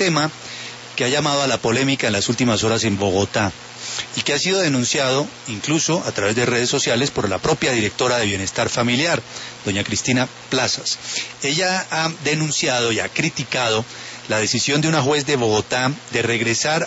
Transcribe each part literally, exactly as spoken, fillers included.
tema que ha llamado a la polémica en las últimas horas en Bogotá y que ha sido denunciado incluso a través de redes sociales por la propia directora de Bienestar Familiar, doña Cristina Plazas. Ella ha denunciado y ha criticado la decisión de una juez de Bogotá de regresar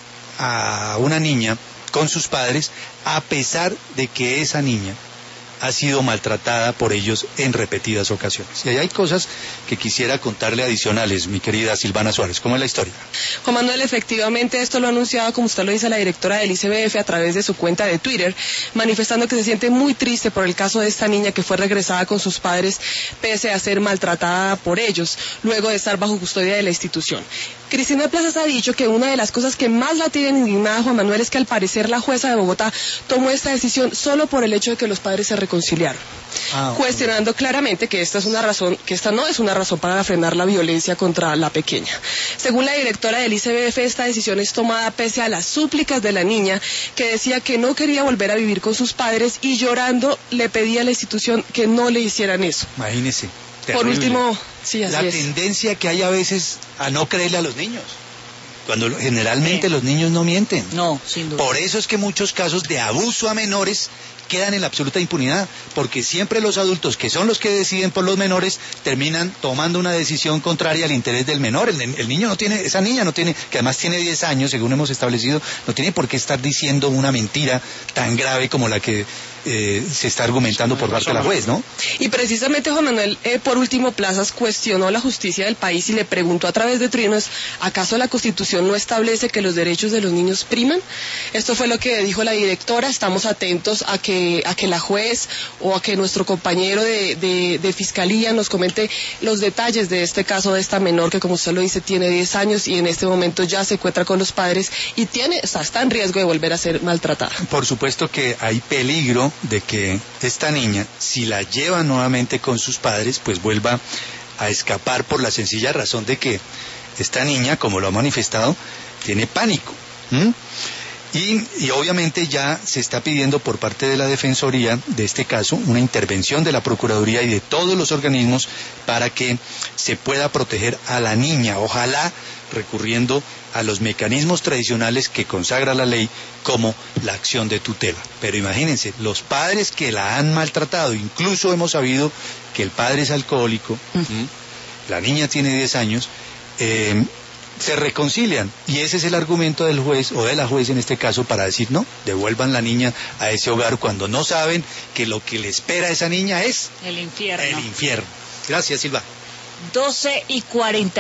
a una niña con sus padres, a pesar de que esa niña ha sido maltratada por ellos en repetidas ocasiones. Y ahí hay cosas que quisiera contarle adicionales, mi querida Silvana Suárez. ¿Cómo es la historia? Juan Manuel, efectivamente esto lo ha anunciado, como usted lo dice, la directora del I C B F a través de su cuenta de Twitter, manifestando que se siente muy triste por el caso de esta niña que fue regresada con sus padres pese a ser maltratada por ellos, luego de estar bajo custodia de la institución. Cristina Plazas ha dicho que una de las cosas que más la tienen indignada, Juan Manuel, es que al parecer la jueza de Bogotá tomó esta decisión solo por el hecho de que los padres se reconciliaron, ah, cuestionando claramente que esta es una razón, que esta no es una razón para frenar la violencia contra la pequeña. Según la directora del I C B F, esta decisión es tomada pese a las súplicas de la niña, que decía que no quería volver a vivir con sus padres y llorando le pedía a la institución que no le hicieran eso. Imagínese. Terrible. Por último, sí, así la es. tendencia que hay a veces a no creerle a los niños, cuando generalmente sí. Los niños no mienten. No, sin duda. Por eso es que muchos casos de abuso a menores quedan en la absoluta impunidad, porque siempre los adultos, que son los que deciden por los menores, terminan tomando una decisión contraria al interés del menor. El, el niño no tiene, esa niña no tiene, que además tiene diez años, según hemos establecido, no tiene por qué estar diciendo una mentira tan grave como la que eh, se está argumentando por parte de la juez, ¿no? Y precisamente, Juan Manuel, eh, por último, Plazas cuestionó la justicia del país y le preguntó a través de trinos, ¿acaso la Constitución no establece que los derechos de los niños priman? Esto fue lo que dijo la directora. Estamos atentos a que a que la juez o a que nuestro compañero de, de, de fiscalía nos comente los detalles de este caso de esta menor que, como usted lo dice, tiene diez años y en este momento ya se encuentra con los padres y tiene, o sea, está en riesgo de volver a ser maltratada. Por supuesto que hay peligro de que esta niña, si la lleva nuevamente con sus padres, pues vuelva a escapar, por la sencilla razón de que esta niña, como lo ha manifestado, tiene pánico. ¿Mm? Y, y obviamente ya se está pidiendo por parte de la Defensoría de este caso una intervención de la Procuraduría y de todos los organismos para que se pueda proteger a la niña, ojalá recurriendo a los mecanismos tradicionales que consagra la ley, como la acción de tutela. Pero imagínense, los padres que la han maltratado, incluso hemos sabido que el padre es alcohólico, ¿Mm? La niña tiene diez años, eh, se reconcilian, y ese es el argumento del juez o de la juez en este caso para decir no, devuelvan la niña a ese hogar cuando no saben que lo que le espera a esa niña es el infierno. El infierno. Gracias, Silva. doce y cuarenta.